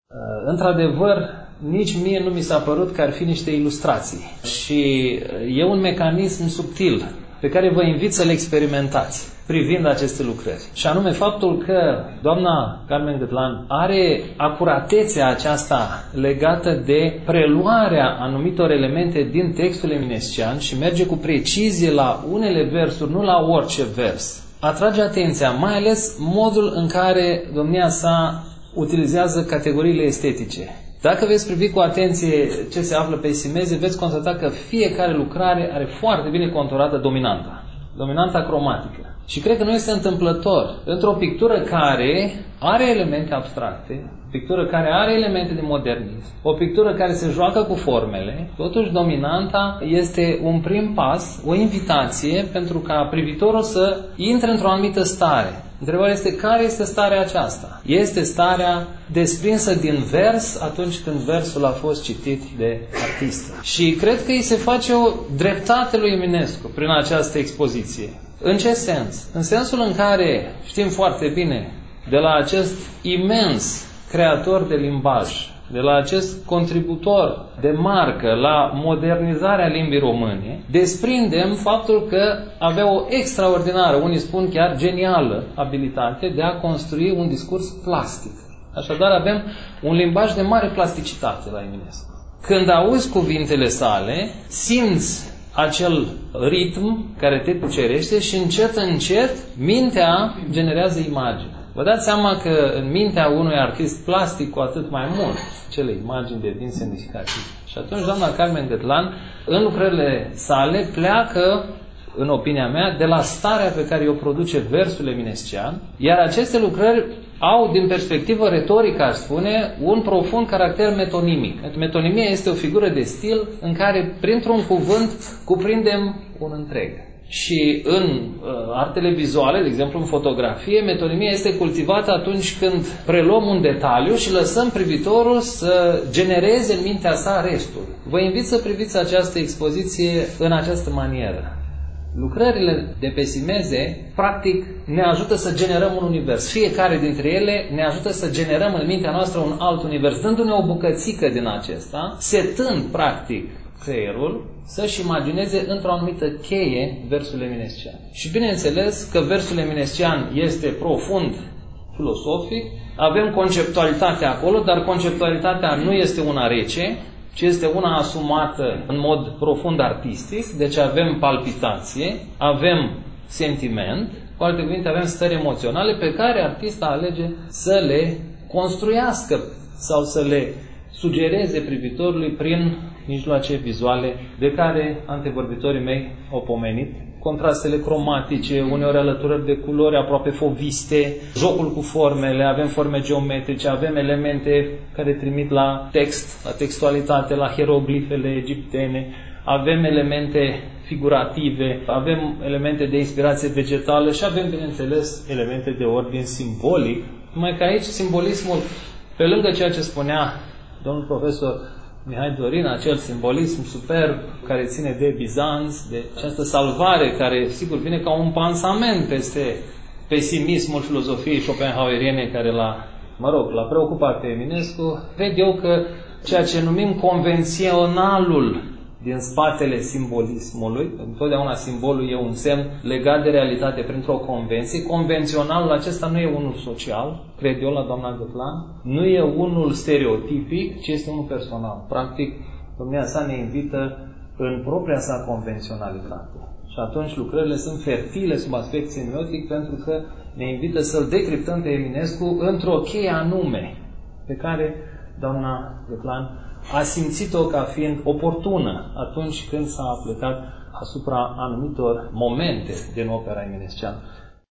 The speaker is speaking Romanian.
Într-adevăr, nici mie nu mi s-a părut că ar fi niște ilustrații. Și e un mecanism subtil pe care vă invit să-l experimentați privind aceste lucrări. Și anume faptul că doamna Carmen Gătlan are acuratețea aceasta legată de preluarea anumitor elemente din textul eminescian și merge cu precizie la unele versuri, nu la orice vers. Atrage atenția, mai ales modul în care domnia sa utilizează categoriile estetice. Dacă veți privi cu atenție ce se află pe simeze, veți constata că fiecare lucrare are foarte bine conturată dominanta cromatică. Și cred că nu este întâmplător. Într-o pictură care are elemente abstracte, o pictură care are elemente de modernism, o pictură care se joacă cu formele, totuși dominanta este un prim pas, o invitație pentru ca privitorul să intre într-o anumită stare. Întrebarea este, care este starea aceasta? Este starea desprinsă din vers atunci când versul a fost citit de artistă. Și cred că îi se face o dreptate lui Eminescu prin această expoziție. În ce sens? În sensul în care știm foarte bine de la acest imens creator de limbaj, de la acest contributor de marcă la modernizarea limbii române, desprindem faptul că avea o extraordinară, unii spun chiar genială, abilitate de a construi un discurs plastic. Așadar avem un limbaj de mare plasticitate la Eminescu. Când auzi cuvintele sale, simți acel ritm care te cucerește și încet mintea generează imagini. Vă dați seama că în mintea unui artist plastic, cu atât mai mult, cele imagini devin semnificative. Și atunci doamna Carmen Gătlan, în lucrările sale, pleacă, în opinia mea, de la starea pe care o produce versul eminescian, iar aceste lucrări au, din perspectivă retorică, aș spune, un profund caracter metonimic. Metonimia este o figură de stil în care, printr-un cuvânt, cuprindem un întreg. Și în artele vizuale, de exemplu în fotografie, metonimia este cultivată atunci când preluăm un detaliu și lăsăm privitorul să genereze în mintea sa restul. Vă invit să priviți această expoziție în această manieră. Lucrările de pe simeze, practic, ne ajută să generăm un univers. Fiecare dintre ele ne ajută să generăm în mintea noastră un alt univers, dându-ne o bucățică din acesta, setând, practic, creierul să-și imagineze într-o anumită cheie versul eminescian. Și bineînțeles că versul eminescian este profund filosofic, avem conceptualitatea acolo, dar conceptualitatea nu este una rece, ci este una asumată în mod profund artistic, deci avem palpitație, avem sentiment, cu alte cuvinte avem stări emoționale pe care artista alege să le construiască sau să le sugereze privitorului prin mijloace vizuale de care antevorbitorii mei au pomenit. Contrastele cromatice, uneori alăturări de culori aproape foviste, jocul cu formele, avem forme geometrice, avem elemente care trimit la text, la textualitate, la hieroglifele egiptene, avem elemente figurative, avem elemente de inspirație vegetală și avem, bineînțeles, elemente de ordin simbolic. Numai că aici simbolismul, pe lângă ceea ce spunea domnul profesor Mihai Dorin, acel simbolism superb care ține de Bizanț, de această salvare care, sigur, vine ca un pansament peste pesimismul filozofiei schopenhaueriene care l-a preocupat pe Eminescu. Cred eu că ceea ce numim convenționalul din spatele simbolismului, întotdeauna simbolul e un semn legat de realitate printr-o convenție, convenționalul acesta nu e unul social, cred eu la doamna Gătlan, nu e unul stereotipic, ci este unul personal. Practic, domnia sa ne invită în propria sa convenționalitate. Și atunci lucrările sunt fertile sub aspect semiotic pentru că ne invită să-l decriptăm pe Eminescu într-o cheie anume pe care doamna Gătlan a simțit-o ca fiind oportună atunci când s-a plecat asupra anumitor momente din opera eminesciană.